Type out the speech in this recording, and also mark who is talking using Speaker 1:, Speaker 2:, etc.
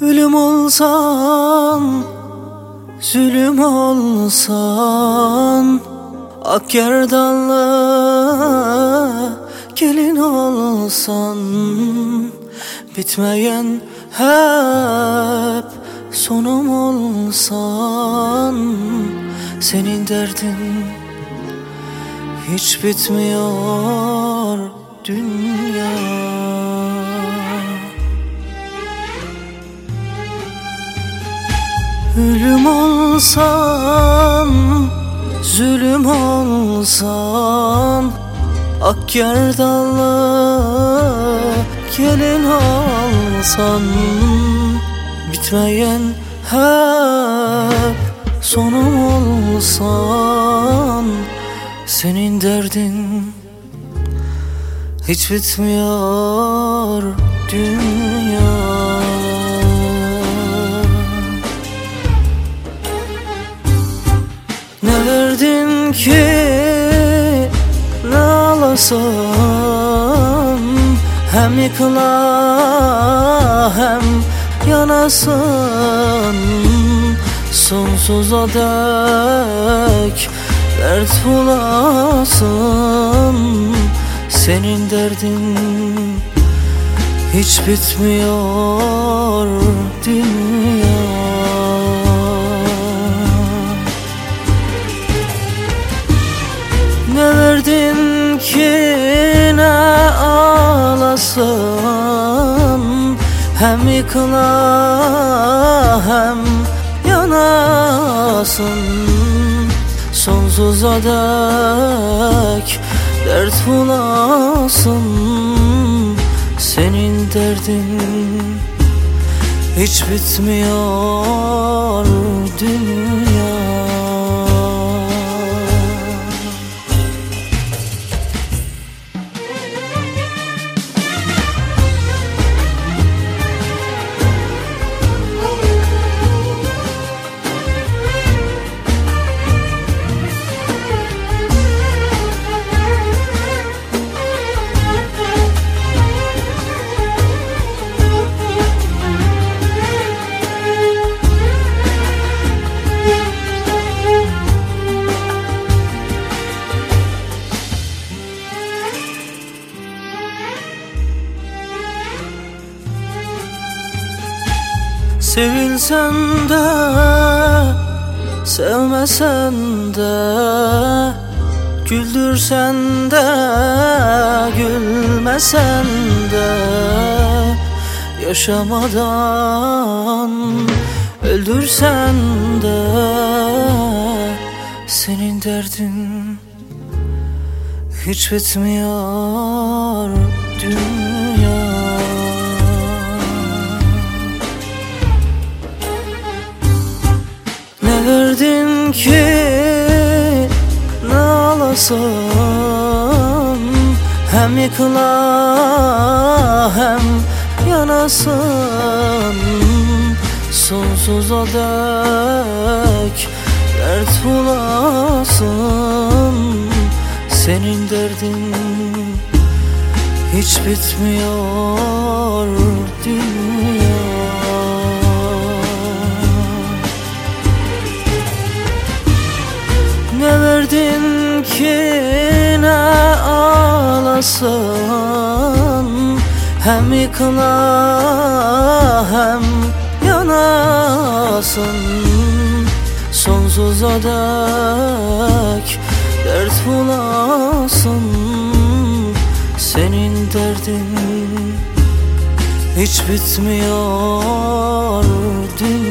Speaker 1: Ölüm olsan, zulüm olsan, ak gerdanlı gelin olsan, bitmeyen hep sonum olsan, senin derdin hiç bitmiyor dünya. Ölüm olsan, zulüm olsan, ak gerdanlı gelin olsan, bitmeyen hep sonum olsan, senin derdin hiç bitmiyor dünya. Ne verdin ki ne alasın, hem yıkıla hem yanasın, sonsuza dek dert bulasın, senin derdin hiç bitmiyor dünya. Ne verdin ki ne ağlasın, hem yıkıla hem yanasın, sonsuza dek dert bulasın, senin derdin hiç bitmiyor dünya. Sevilsen de, sevmesen de, güldürsen de, gülmesen de, yaşamadan öldürsen de, senin derdin hiç bitmiyor dünya. Ne verdin ki ne alasın, hem yıkıla hem yanasın, sonsuza dek dert bulasın, senin derdin hiç bitmiyor dünya. Ne verdin ki ne ağlasın, hem yıkıla hem yanasın, sonsuza dek dert bulasın, senin derdin hiç bitmiyor dünya.